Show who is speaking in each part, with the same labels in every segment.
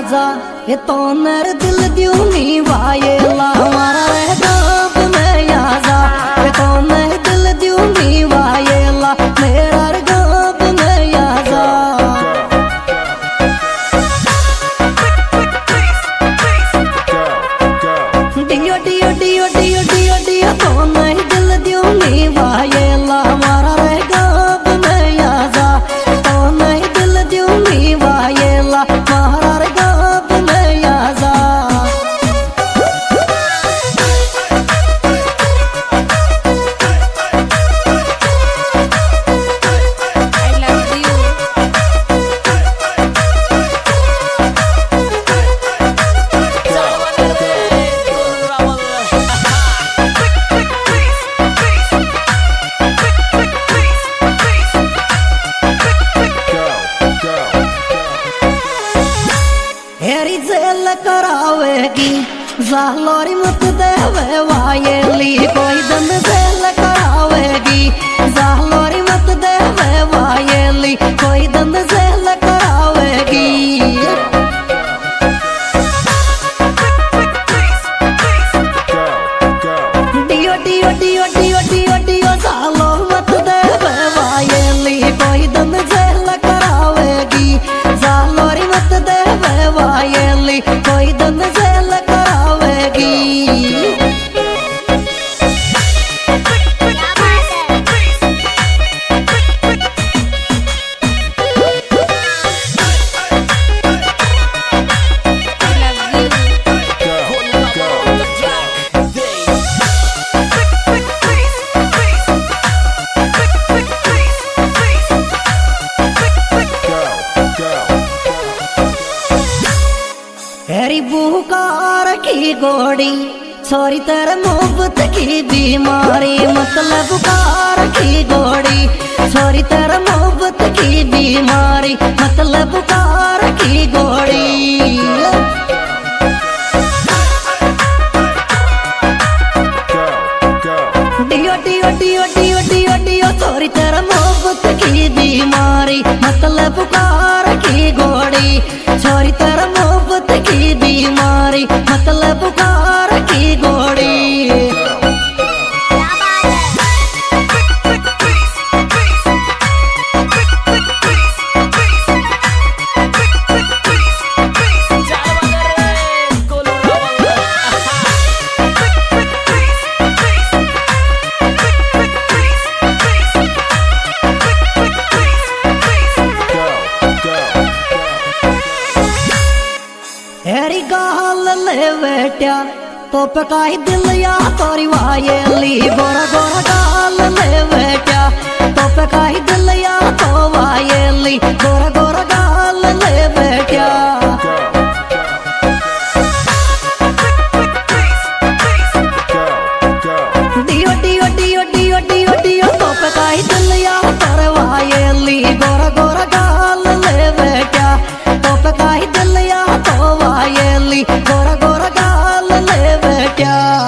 Speaker 1: आजा ये तो नर दिल द्यूनी वायेला हमारा गाँव में आजा ये तो नर दिल द्यूनी वायेला मेरा गाँव में आजा डियो डियो डियो डियो डियो डियो तो नर दिल द्यूनी वायेला हमारा गाँव में आजा तो नर दिल द्यूनी वायेला हमारा गाँव में आजा हेरी जेल करावेगी जालोरी मत देवे वायेली कोई दम जेल करावेगी जालोरी मत देवे वायेली कोई दम जेल करावेगी डियो डियो डियो डियो डियो डियो जालो मत देवे वायेली कोई दम जेल करावेगी जालोरी मत देवे वायेली कोई दम जेल करावेगी हेरी बुकार की गोड़ी छोरी तेरे मोहब्बत की बीमारी मतलब बुकार की गोड़ी छोरी तेरे मोहब्बत की बीमारी मतलब बुकार की गोड़ी डियो डियो डियो डियो डियो डियो छोरी तेरे मोहब्बत की बीमारी मतलब बुकार की गोड़ी छोरी तेरे मोहब्बत की बीमारी मतलब बुकार की गोड़ी हेरी गाल ले बेटा तो पकाई दिल या तोरी वायेली गोरा गोरा गाल ले बेटा तो पकाई दिल या तो वायेली गोरा गोरा गाल ले बेटा डियो डियो डियो डियो डियो डियो तो पकाई दिल या तोरे वायेली गोरा गोरा गाल ले बेटा तो पकाई दिल या तो वायेली गोरा गोरा गाल ले बेटा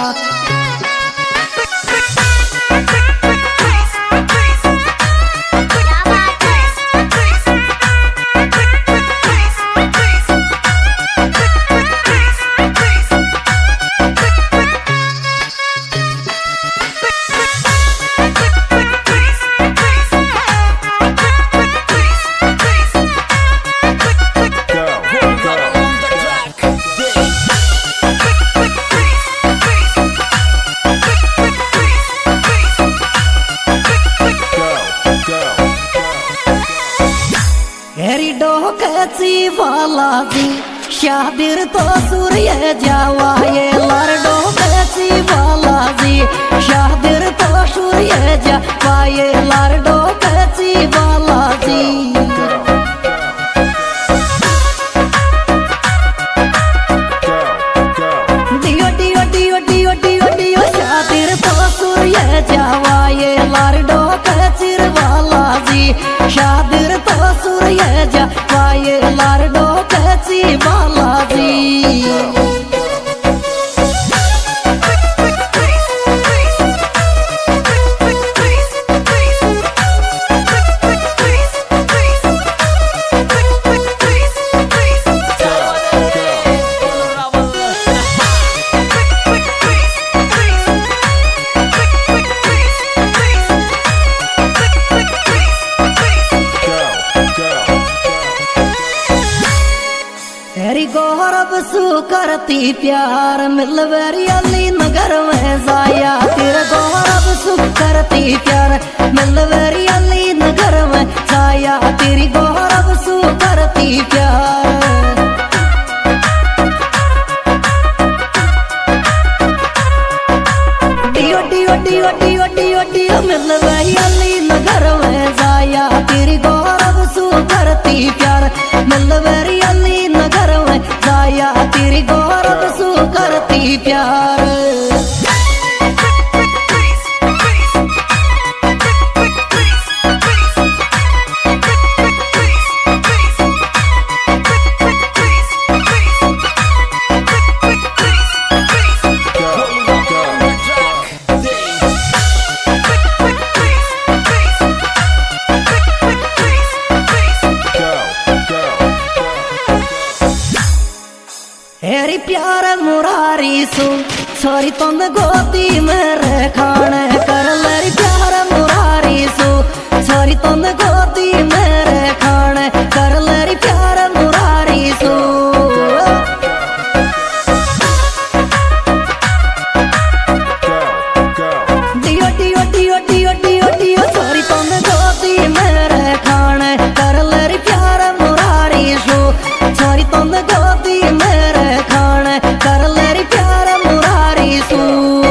Speaker 1: हेरी डोकची बालाजी शादिर तो सूर्य जावा ये लार डोकची बालाजी शादिर तो सूर्य जावा ये लार डोकची बालाजी डियो डियो डियो डियो डियो डियो शादिर तो सूर्य जावा ये लार डोकची बालाजी शादिर तो सूर्य जावा ये लार डोकची बालाजी गौरव सु करती प्यार मिलवेरी अली नगर में जाया तेरे गौरव सु करती प्यार मिलवेरी अली नगर में जाया तेरी गौरव सु करती प्यार डियो डियो डियो डियो डियो डियो मिलवेरी अली नगर में जाया तेरी गौरव सु करती प्यार मिलवेरी अली नगर में जाया तेरी गौरव सु करती प्यार हेरी प्यार मुरारी सु छोरी तुंद गोदी मेरे खाने कर लेरी प्यार मुरारी सु छोरी तुंद गोदी मेरे खाने कर लेरी प्यार मुरारी सु डियो डियो डियो डियो डियो डियो छोरी तुंद गोदी मेरे खाने कर लेरी प्यार मुरारी सु छोरी तुंद गोदी मेरे खाने कर लेरी प्यार मुरारी सु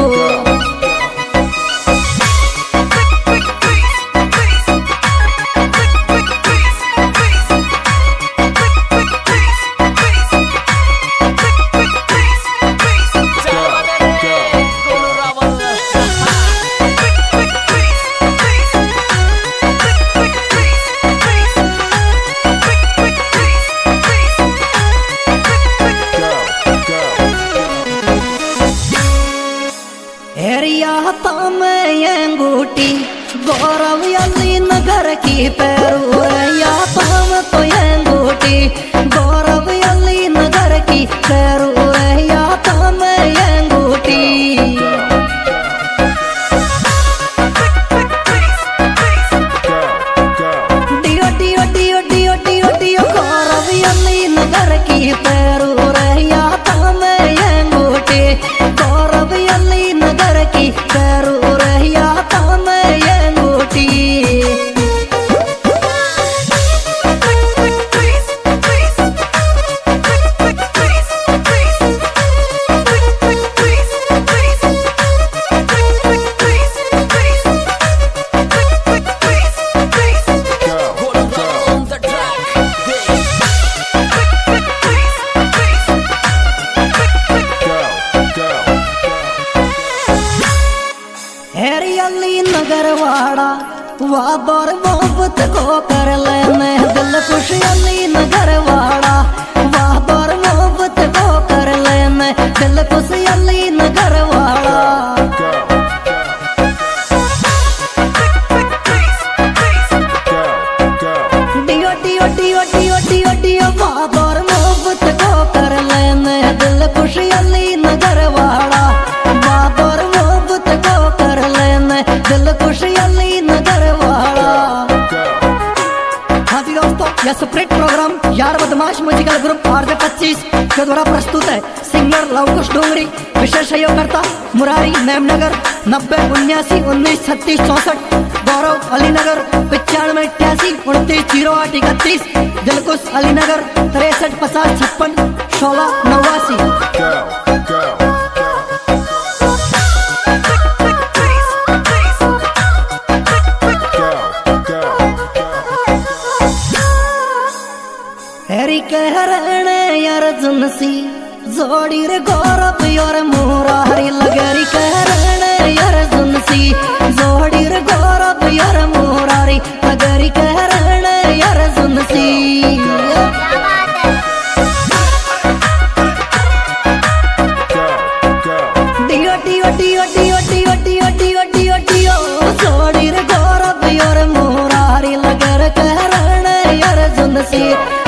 Speaker 1: अंगूठी गौरव अली नगर की पैरू या पाम तो अंगूठी गौरव अली नगर की पैरू या पाम अंगूठी डियो डियो डियो डियो डियो डियो गौरव अली नगर की पैरू या पाम अंगूठी गौरव अली नगर की पैरू अली नगरवाड़ा वादर मोहब्बत को कर लेने दिल खुश अली नगरवाड़ा वादर मोहब्बत को कर लेने दिल खुश अली नगरवाड़ा डियो डियो डियो डियो डियो डियो वादर मोहब्बत को कर लेने दिल खुश अली नगरवाड़ा वादर मोहब्बत को कर लेने दिल खुश अली नगरवाड़ा। हाँ जी दोस्तों, यह सेपरेट प्रोग्राम यार बदमाश म्यूजिकल ग्रुप आरजे 25 के द्वारा प्रस्तुत है। सिंगर लवकुश डोंगरी, विशेष सहयोगकर्ता मुरारी मेमनगर 90 79 19 36 64, गौरव अलीनगर 95 88 29 08 31, दिलकुश अलीनगर 63 50 56 16 89। हेरी कहरण अर्जुन सी जोड़ी रे गौरव और मुरारी लगरी कहरण अर्जुन सी जोड़ी रे गौरव और मुरारी लगरी कहरण अर्जुन सी डियो डियो डियो डियो डियो डियो डियो डियो डियो जोड़ी रे गौरव और मुरारी लगर कहरण अर्जुन सी